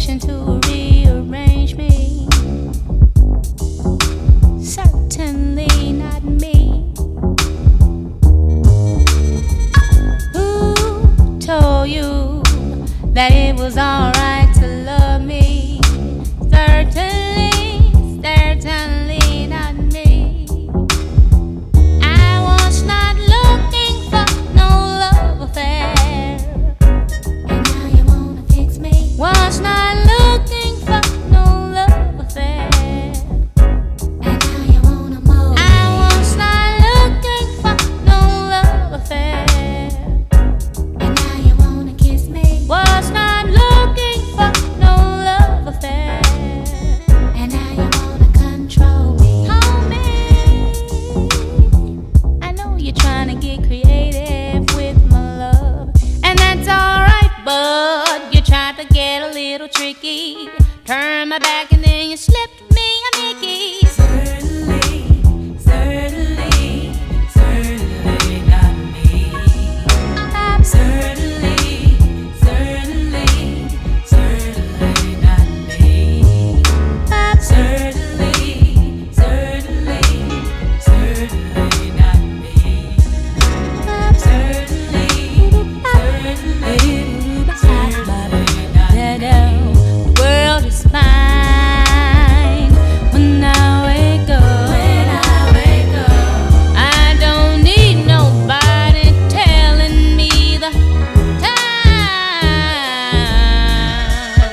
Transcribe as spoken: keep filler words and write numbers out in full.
wishing to rearrange me. Certainly not me. Who told you that it was alright to love me? Certainly, certainly not me. I was not looking for no love affair, and now you wanna fix me. Was not looking for no love affair, and now you wanna mold me. I was not looking for no love affair, and now you wanna kiss me. Was not looking for no love affair, and now you wanna control me. Hold me. I know you're trying to get creative with my love, and that's alright, but you tried to get a little tricky. Turn my back and then you slip